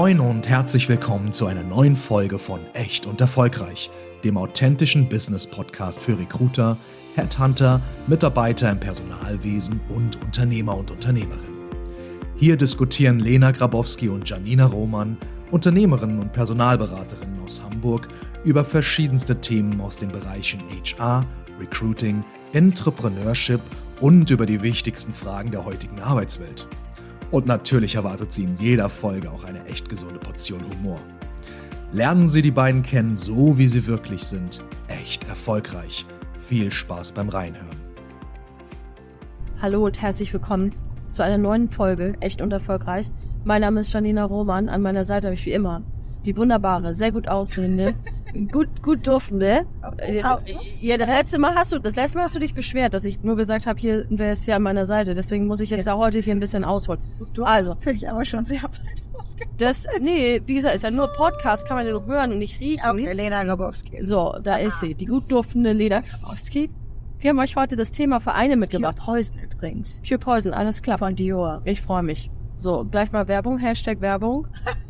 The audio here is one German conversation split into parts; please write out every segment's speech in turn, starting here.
Moin und herzlich willkommen zu einer neuen Folge von Echt und Erfolgreich, dem authentischen Business-Podcast für Recruiter, Headhunter, Mitarbeiter im Personalwesen und Unternehmer und Unternehmerinnen. Hier diskutieren Lena Grabowski und Janina Roman, Unternehmerinnen und Personalberaterinnen aus Hamburg, über verschiedenste Themen aus den Bereichen HR, Recruiting, Entrepreneurship und über die wichtigsten Fragen der heutigen Arbeitswelt. Und natürlich erwartet Sie in jeder Folge auch eine echt gesunde Portion Humor. Lernen Sie die beiden kennen, so wie sie wirklich sind. Echt erfolgreich. Viel Spaß beim Reinhören. Hallo und herzlich willkommen zu einer neuen Folge Echt und Erfolgreich. Mein Name ist Janina Roman. An meiner Seite habe ich wie immer die wunderbare, sehr gut aussehende, gut duftende. Ja, das letzte Mal hast du dich beschwert, dass ich nur gesagt habe, wer ist hier an meiner Seite. Deswegen muss ich jetzt auch heute hier ein bisschen ausholen. Also, finde ich aber schon sehr weit wie gesagt, ist ja nur Podcast, kann man ja nur hören und nicht riechen. Okay, Lena Grabowski. So, da ist sie, die gut duftende Lena Grabowski. Wir haben euch heute das Thema Vereine mitgebracht. Pure Poison übrigens. Pure Poison, alles klar. Von Dior. Ich freue mich. So, gleich mal Werbung, Hashtag Werbung.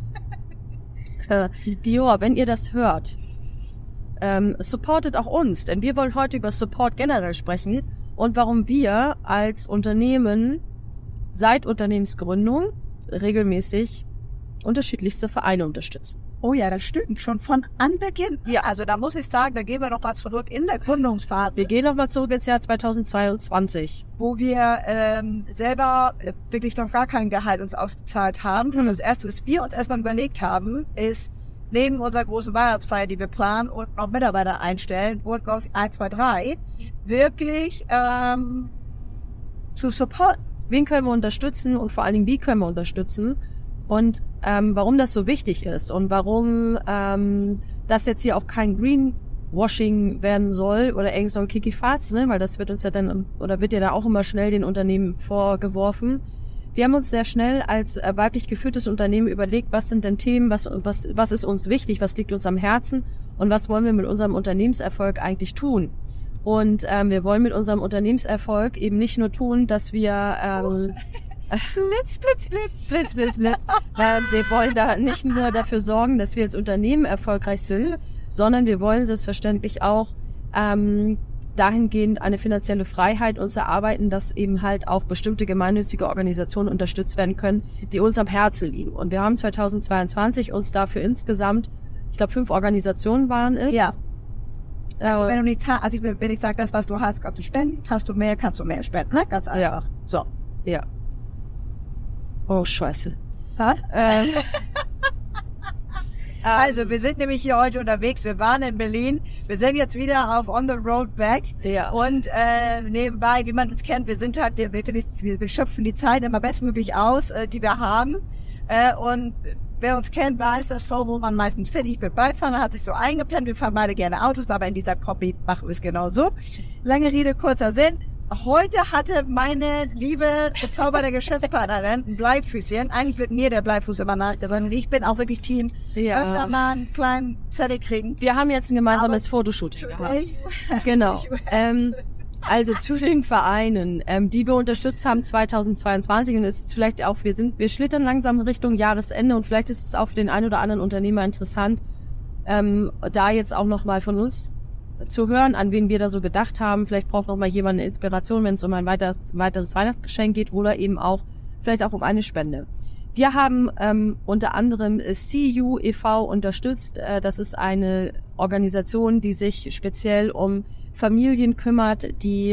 Dior, wenn ihr das hört, supportet auch uns, denn wir wollen heute über Support generell sprechen und warum wir als Unternehmen seit Unternehmensgründung regelmäßig unterschiedlichste Vereine unterstützen. Oh ja, das stimmt. Schon von Anbeginn. Ja, also da muss ich sagen, da gehen wir noch mal zurück in der Gründungsphase. Wir gehen noch mal zurück ins Jahr 2022. Wo wir selber wirklich noch gar kein Gehalt uns ausgezahlt haben. Und das Erste, was wir uns erstmal überlegt haben, ist, neben unserer großen Weihnachtsfeier, die wir planen und noch Mitarbeiter einstellen und noch 1, 2, 3, wirklich zu supporten. Wen können wir unterstützen und vor allen Dingen, wie können wir unterstützen? Und warum das so wichtig ist und warum das jetzt hier auch kein Greenwashing werden soll oder irgend so ein Kikifatz, ne? Weil das wird uns ja dann, oder wird ja da auch immer schnell den Unternehmen vorgeworfen. Wir haben uns sehr schnell als weiblich geführtes Unternehmen überlegt, was sind denn Themen, was ist uns wichtig, was liegt uns am Herzen und was wollen wir mit unserem Unternehmenserfolg eigentlich tun. Und wir wollen mit unserem Unternehmenserfolg eben nicht nur tun, dass wir Blitz. Wir wollen da nicht nur dafür sorgen, dass wir als Unternehmen erfolgreich sind, sondern wir wollen selbstverständlich auch dahingehend eine finanzielle Freiheit uns erarbeiten, dass eben halt auch bestimmte gemeinnützige Organisationen unterstützt werden können, die uns am Herzen liegen. Und wir haben 2022 uns dafür insgesamt, ich glaube 5 Organisationen waren es. Ja. Wenn du nicht, also wenn ich sage, das, was du hast, kannst du spenden, hast du mehr, kannst du mehr spenden. Ne? Ganz einfach. Ja. So, ja. Oh, scheiße. Also, wir sind nämlich hier heute unterwegs. Wir waren in Berlin. Wir sind jetzt wieder auf On the Road Back. Ja. Und nebenbei, wie man uns kennt, wir schöpfen die Zeit immer bestmöglich aus, die wir haben. Und wer uns kennt, weiß, das wo man meistens fährt. Ich bin Beifahrer, hat sich so eingeplant. Wir fahren beide gerne Autos, aber in dieser Kombi machen wir es genauso. Lange Rede, kurzer Sinn. Heute hatte meine liebe, bezauberte Geschäftspartnerin ein Bleifüßchen. Eigentlich wird mir der Bleifuß immer nachgesagt. Und ich bin auch wirklich Team. Ja. Öfter mal einen kleinen Zettel kriegen. Wir haben jetzt ein gemeinsames Fotoshooting gehabt. Genau. Also zu den Vereinen, die wir unterstützt haben 2022 und es ist vielleicht auch, wir schlittern langsam Richtung Jahresende und vielleicht ist es auch für den einen oder anderen Unternehmer interessant, da jetzt auch nochmal von uns zu hören, an wen wir da so gedacht haben. Vielleicht braucht noch mal jemand eine Inspiration, wenn es um ein weiteres Weihnachtsgeschenk geht oder eben auch vielleicht auch um eine Spende. Wir haben unter anderem CU e.V. unterstützt. Das ist eine Organisation, die sich speziell um Familien kümmert, die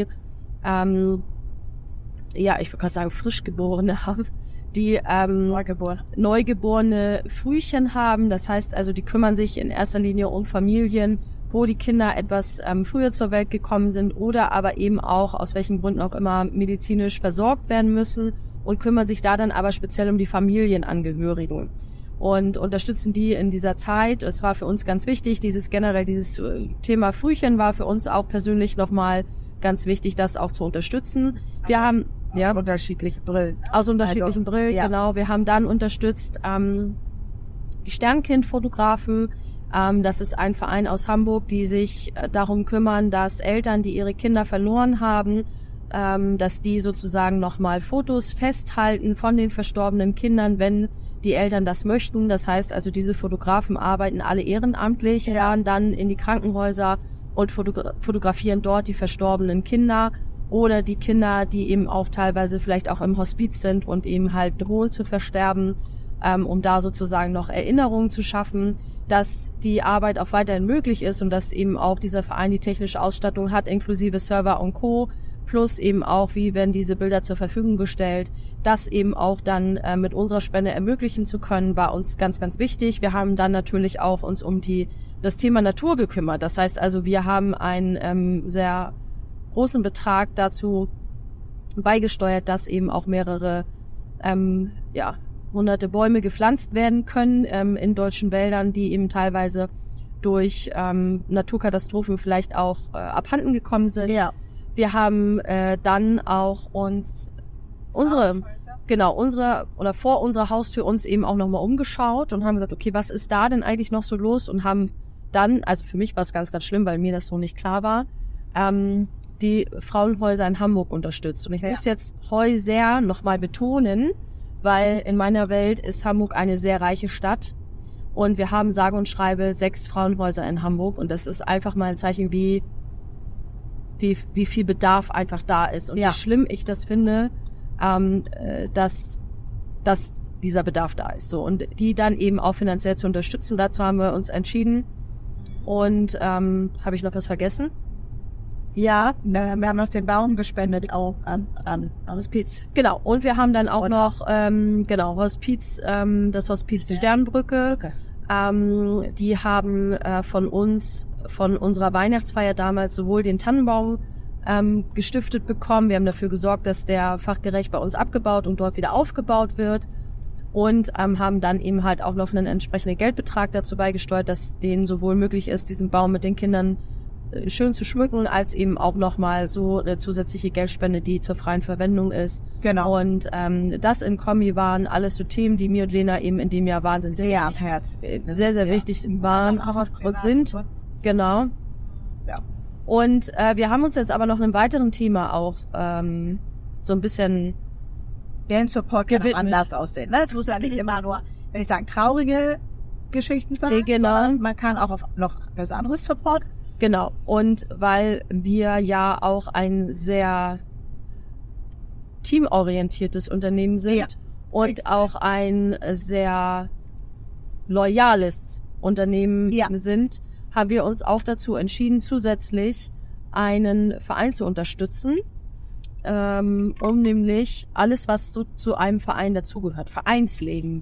ich würde gerade sagen Frischgeborene haben, die neugeborene Frühchen haben. Das heißt also, die kümmern sich in erster Linie um Familien, wo die Kinder etwas früher zur Welt gekommen sind oder aber eben auch, aus welchen Gründen auch immer, medizinisch versorgt werden müssen und kümmern sich da dann aber speziell um die Familienangehörigen und unterstützen die in dieser Zeit. Es war für uns ganz wichtig, dieses Thema Frühchen war für uns auch persönlich nochmal ganz wichtig, das auch zu unterstützen. Wir haben aus unterschiedlichen Brillen. Aus unterschiedlichen Brillen, ja. Genau. Wir haben dann unterstützt die Sternkind-Fotografen. Das ist ein Verein aus Hamburg, die sich darum kümmern, dass Eltern, die ihre Kinder verloren haben, dass die sozusagen nochmal Fotos festhalten von den verstorbenen Kindern, wenn die Eltern das möchten. Das heißt also, diese Fotografen arbeiten alle ehrenamtlich, fahren dann in die Krankenhäuser und fotografieren dort die verstorbenen Kinder oder die Kinder, die eben auch teilweise vielleicht auch im Hospiz sind und eben halt drohen zu versterben, um da sozusagen noch Erinnerungen zu schaffen, dass die Arbeit auch weiterhin möglich ist und dass eben auch dieser Verein die technische Ausstattung hat, inklusive Server und Co., plus eben auch, wie werden diese Bilder zur Verfügung gestellt, das eben auch dann mit unserer Spende ermöglichen zu können, war uns ganz, ganz wichtig. Wir haben dann natürlich auch uns um das Thema Natur gekümmert. Das heißt also, wir haben einen sehr großen Betrag dazu beigesteuert, dass eben auch mehrere hunderte Bäume gepflanzt werden können in deutschen Wäldern, die eben teilweise durch Naturkatastrophen vielleicht auch abhanden gekommen sind. Ja. Wir haben dann auch uns vor unserer Haustür uns eben auch nochmal umgeschaut und haben gesagt, okay, was ist da denn eigentlich noch so los? Und haben dann, also für mich war es ganz, ganz schlimm, weil mir das so nicht klar war, die Frauenhäuser in Hamburg unterstützt. Und ich muss jetzt Häuser nochmal betonen, weil in meiner Welt ist Hamburg eine sehr reiche Stadt und wir haben sage und schreibe 6 Frauenhäuser in Hamburg und das ist einfach mal ein Zeichen, wie viel Bedarf einfach da ist und wie schlimm ich das finde, dass dieser Bedarf da ist. So, und die dann eben auch finanziell zu unterstützen. Dazu haben wir uns entschieden. Und habe ich noch was vergessen? Ja, wir haben noch den Baum gespendet auch an Hospiz. Genau, und wir haben dann auch noch Hospiz, das Hospiz Sternbrücke. Okay. Die haben von unserer Weihnachtsfeier damals sowohl den Tannenbaum gestiftet bekommen. Wir haben dafür gesorgt, dass der fachgerecht bei uns abgebaut und dort wieder aufgebaut wird. Und haben dann eben halt auch noch einen entsprechenden Geldbetrag dazu beigesteuert, dass denen sowohl möglich ist, diesen Baum mit den Kindern schön zu schmücken, als eben auch nochmal so eine zusätzliche Geldspende, die zur freien Verwendung ist. Genau. Und das in Kombi waren alles so Themen, die mir und Lena eben in dem Jahr wahnsinnig sehr wichtig waren und sind. Genau. Ja. Und wir haben uns jetzt aber noch einem weiteren Thema auch so ein bisschen den Support kann auch anders aussehen. Es muss ja nicht immer nur, wenn ich sage, traurige Geschichten sein, sondern man kann auch auf noch was anderes Support. Genau, und weil wir ja auch ein sehr teamorientiertes Unternehmen sind und auch ein sehr loyales Unternehmen sind, haben wir uns auch dazu entschieden, zusätzlich einen Verein zu unterstützen, um nämlich alles, was so zu einem Verein dazugehört, Vereinsleben,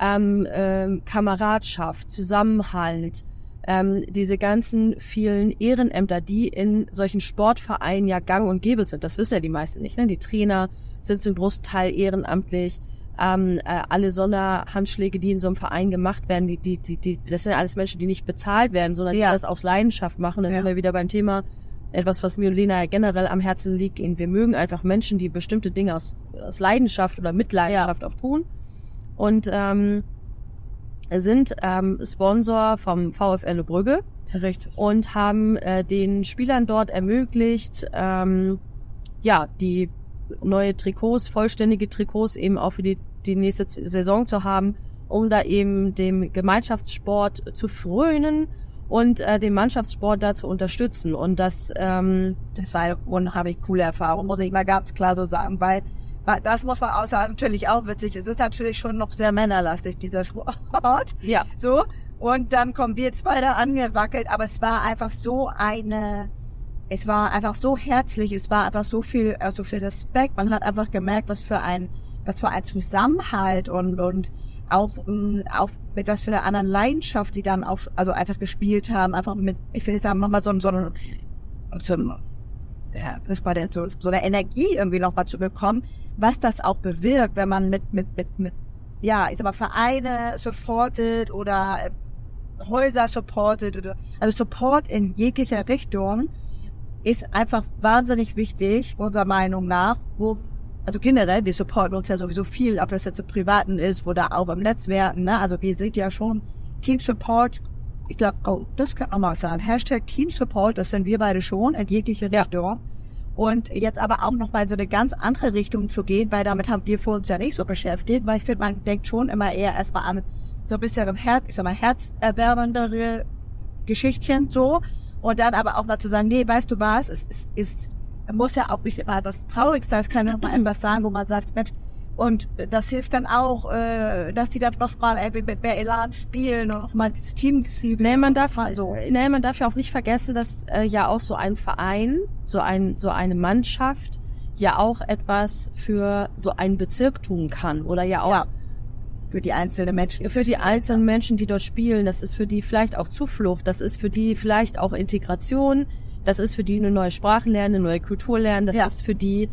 Kameradschaft, Zusammenhalt, diese ganzen vielen Ehrenämter, die in solchen Sportvereinen ja gang und gäbe sind. Das wissen ja die meisten nicht, ne? Die Trainer sind zum großen Teil ehrenamtlich. Alle Sonderhandschläge, die in so einem Verein gemacht werden, das sind ja alles Menschen, die nicht bezahlt werden, sondern die das aus Leidenschaft machen. Da sind wir wieder beim Thema, etwas, was mir und Lena ja generell am Herzen liegt. Und wir mögen einfach Menschen, die bestimmte Dinge aus Leidenschaft oder mit Leidenschaft auch tun. Und sind Sponsor vom VfL Le Brügge. Richtig. Und haben den Spielern dort ermöglicht, die neue Trikots, vollständige Trikots eben auch für die nächste Saison zu haben, um da eben dem Gemeinschaftssport zu frönen und den Mannschaftssport da zu unterstützen. Und das war eine unheimlich coole Erfahrung, muss ich mal ganz klar so sagen, weil das muss man auch sagen, natürlich auch witzig. Es ist natürlich schon noch sehr männerlastig, dieser Sport. Ja. So. Und dann kommen wir zwei da angewackelt, aber es war einfach so es war einfach so herzlich, es war einfach so viel Respekt. Man hat einfach gemerkt, was für ein Zusammenhalt und auch mit was für einer anderen Leidenschaft sie dann auch, also einfach gespielt haben, einfach mit, ich will sagen, nochmal so eine Energie irgendwie nochmal zu bekommen, was das auch bewirkt, wenn man mit Vereine supportet oder Häuser supportet also Support in jeglicher Richtung ist einfach wahnsinnig wichtig, unserer Meinung nach, also generell, wir supporten uns ja sowieso viel, ob das jetzt im Privaten ist oder auch im Netzwerken, ne? Also wir sind ja schon Team Support. Ich glaube, das kann man mal sagen. #Team Support, das sind wir beide schon in jeglicher Richtung. Und jetzt aber auch noch mal so eine ganz andere Richtung zu gehen, weil damit haben wir für uns ja nicht so beschäftigt, weil ich finde, man denkt schon immer eher erstmal an so ein bisschen herzerwärmendere Geschichtchen so. Und dann aber auch mal zu sagen, nee, weißt du was, es muss ja auch nicht immer das Traurigste sein, es kann ja auch mal etwas sagen, wo man sagt, Mensch, und das hilft dann auch, dass die dann noch mal mit mehr Elan spielen und noch mal dieses Teamgefühl. Nee, man darf ja auch nicht vergessen, dass ja auch so ein Verein, so eine Mannschaft ja auch etwas für so einen Bezirk tun kann oder ja auch für die einzelnen Menschen. Für die einzelnen Menschen, die dort spielen. Das ist für die vielleicht auch Zuflucht, das ist für die vielleicht auch Integration, das ist für die eine neue Sprache lernen, eine neue Kultur lernen, das ist für die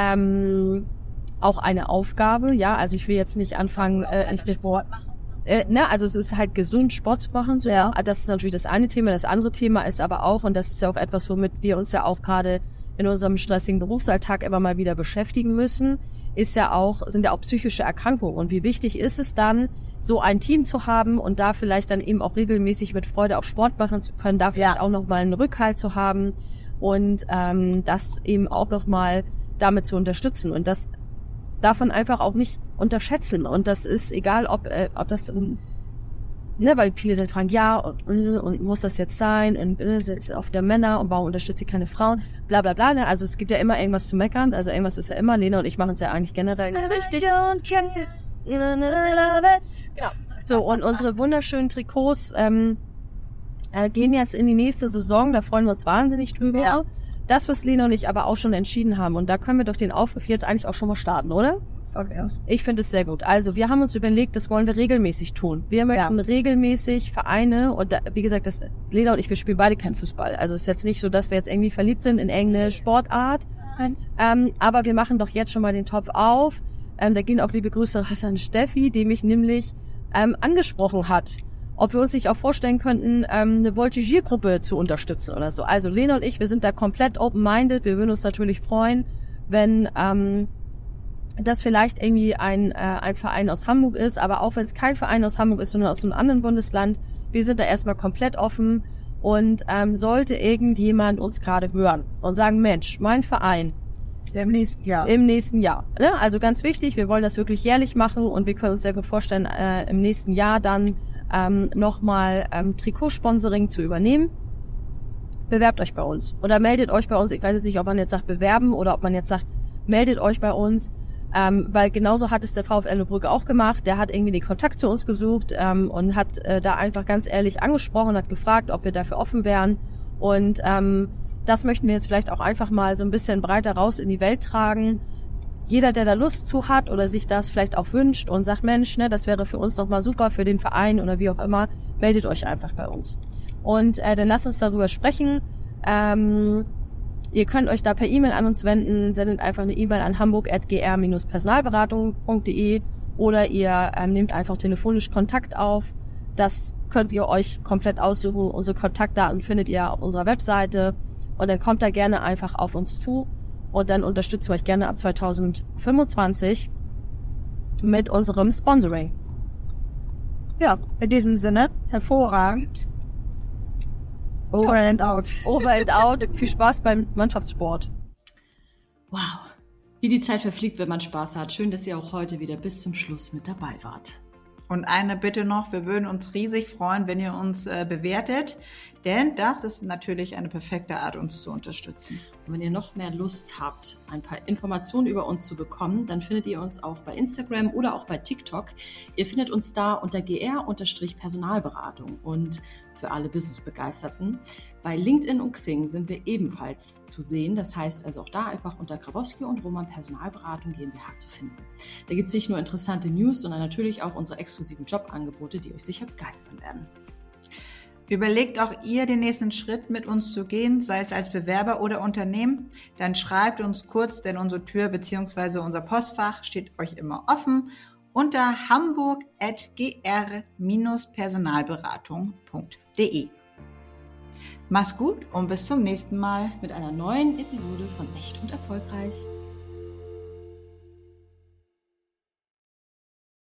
auch eine Aufgabe, ja, also ich will jetzt nicht anfangen, Sport machen. Also es ist halt gesund, Sport zu machen, so. Ja. Das ist natürlich das eine Thema, das andere Thema ist aber auch, und das ist ja auch etwas, womit wir uns ja auch gerade in unserem stressigen Berufsalltag immer mal wieder beschäftigen müssen, sind ja auch psychische Erkrankungen. Und wie wichtig ist es dann, so ein Team zu haben und da vielleicht dann eben auch regelmäßig mit Freude auch Sport machen zu können, da vielleicht auch nochmal einen Rückhalt zu haben und das eben auch nochmal damit zu unterstützen. Und das darf man einfach auch nicht unterschätzen. Und das ist egal, ob das, weil viele dann fragen, ja, und muss das jetzt sein? Und ist jetzt auf der Männer und warum unterstützt sie keine Frauen? Bla bla bla. Also es gibt ja immer irgendwas zu meckern. Also irgendwas ist ja immer. Lena und ich machen es ja eigentlich generell richtig. Genau. So, und unsere wunderschönen Trikots gehen jetzt in die nächste Saison. Da freuen wir uns wahnsinnig drüber. Ja. Das, was Lena und ich aber auch schon entschieden haben, und da können wir doch den Aufruf jetzt eigentlich auch schon mal starten, oder? Ich finde es sehr gut. Also wir haben uns überlegt, das wollen wir regelmäßig tun. Wir möchten regelmäßig Vereine, und da, wie gesagt, Lena und ich, wir spielen beide kein Fußball. Also es ist jetzt nicht so, dass wir jetzt irgendwie verliebt sind in irgendeine Sportart. Aber wir machen doch jetzt schon mal den Topf auf. Da gehen auch liebe Grüße an Steffi, die mich nämlich angesprochen hat, ob wir uns nicht auch vorstellen könnten, eine Voltigiergruppe zu unterstützen oder so. Also Lena und ich, wir sind da komplett open-minded. Wir würden uns natürlich freuen, wenn das vielleicht irgendwie ein Verein aus Hamburg ist, aber auch wenn es kein Verein aus Hamburg ist, sondern aus einem anderen Bundesland, wir sind da erstmal komplett offen. Und sollte irgendjemand uns gerade hören und sagen, Mensch, mein Verein, im nächsten Jahr. Ne? Also ganz wichtig, wir wollen das wirklich jährlich machen und wir können uns sehr gut vorstellen, im nächsten Jahr dann nochmal Trikotsponsoring zu übernehmen. Bewerbt euch bei uns oder meldet euch bei uns. Ich weiß jetzt nicht, ob man jetzt sagt bewerben oder ob man jetzt sagt, meldet euch bei uns. Weil genauso hat es der VfL Lübbrücke auch gemacht. Der hat irgendwie den Kontakt zu uns gesucht und hat da einfach ganz ehrlich angesprochen, hat gefragt, ob wir dafür offen wären. Und das möchten wir jetzt vielleicht auch einfach mal so ein bisschen breiter raus in die Welt tragen. Jeder, der da Lust zu hat oder sich das vielleicht auch wünscht und sagt, Mensch, ne, das wäre für uns nochmal super, für den Verein oder wie auch immer, meldet euch einfach bei uns. Und dann lasst uns darüber sprechen. Ihr könnt euch da per E-Mail an uns wenden, sendet einfach eine E-Mail an hamburg@gr-personalberatung.de oder ihr nehmt einfach telefonisch Kontakt auf. Das könnt ihr euch komplett aussuchen. Unsere Kontaktdaten findet ihr auf unserer Webseite und dann kommt da gerne einfach auf uns zu und dann unterstützen wir euch gerne ab 2025 mit unserem Sponsoring. Ja, in diesem Sinne, hervorragend. Over and out. Over and out. Viel Spaß beim Mannschaftssport. Wow. Wie die Zeit verfliegt, wenn man Spaß hat. Schön, dass ihr auch heute wieder bis zum Schluss mit dabei wart. Und eine Bitte noch, wir würden uns riesig freuen, wenn ihr uns bewertet, denn das ist natürlich eine perfekte Art, uns zu unterstützen. Und wenn ihr noch mehr Lust habt, ein paar Informationen über uns zu bekommen, dann findet ihr uns auch bei Instagram oder auch bei TikTok. Ihr findet uns da unter gr-Personalberatung und für alle Business-Begeisterten. Bei LinkedIn und Xing sind wir ebenfalls zu sehen. Das heißt also auch da einfach unter Grabowski und Roman Personalberatung GmbH zu finden. Da gibt es nicht nur interessante News, sondern natürlich auch unsere exklusiven Jobangebote, die euch sicher begeistern werden. Überlegt auch ihr, den nächsten Schritt mit uns zu gehen, sei es als Bewerber oder Unternehmen, dann schreibt uns kurz, denn unsere Tür bzw. unser Postfach steht euch immer offen unter hamburg@gr-personalberatung.de. Mach's gut und bis zum nächsten Mal mit einer neuen Episode von Echt und Erfolgreich.